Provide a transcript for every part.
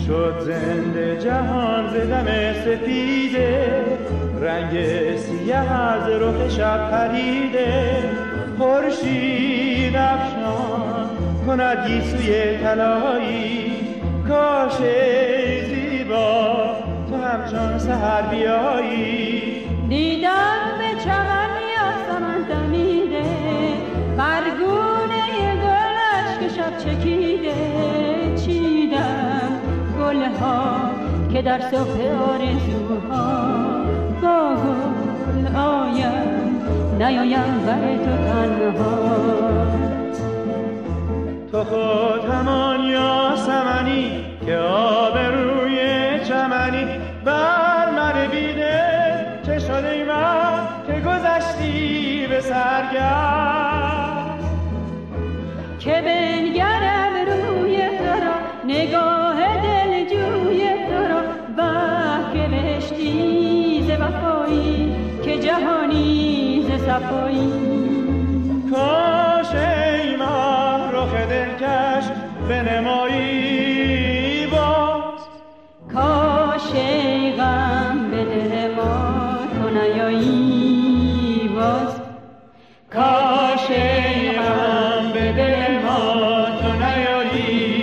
شد زنده جهان ز دم سپیده، رنگ سیه از رخ شب پریده. خورشید افشان کند گیسوی طلایی، کاش ای زیبا تو همچون سحر بیایی. دیدم به چمن یاسمن دمیده، برگونه گلش که شب چکیده. چیدم گلها که در صبح آرزوها، با گل آیم نیایم بر تو تنها. تو خود همان یاسمنی که آبروی چمنی، بر من بیده چه شده من که گذشتی به سرگرد. که بنگرم روی تو را، نگاه دل جوی تو را، وه که بهشتی ز وفایی که جهانی ز صفایی. کاش ای ماه رخ دلکش بنمایی باز، کاش ای غم به دل ما تو نیایی باز. کاش ای غم به دل ما تو نیایی.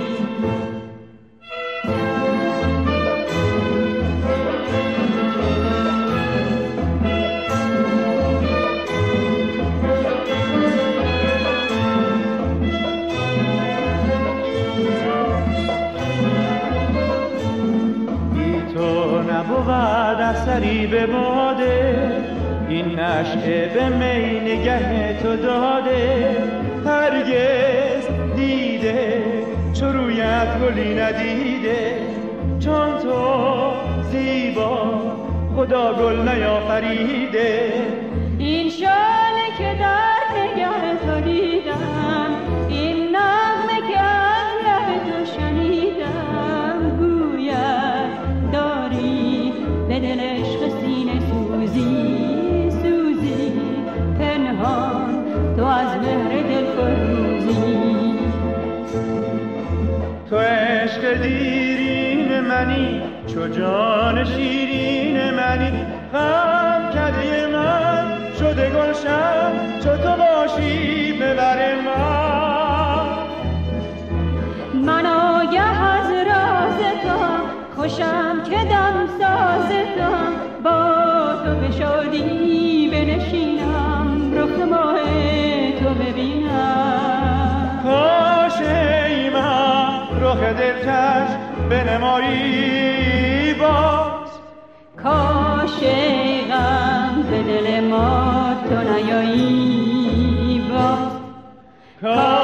نبود اثری به باده، این نشعه به می نگه تو داده. هرگز دیده چو رویت گلی ندیده، چون تو زیبا خدا گل نیافریده. این شاله که در نگه تو دیدم، این نغمه که از لب تو شنیدم، گوید داری به دل عشق سینه سوزی پنهان تو از مهر دل فروزی. تو عشق دیرین منی، چو جان شیرین منی، غم کده من شده گلشن چو تو باشی به بر من آگه از راز تو، خوشم که دم ساز تو، با تو به شادی بنشینم، رخ ماه تو ببینم. کاش ای ماه رخ دلکش بنمایی باز، کاش ای غم به دل ما تو نیایی باز.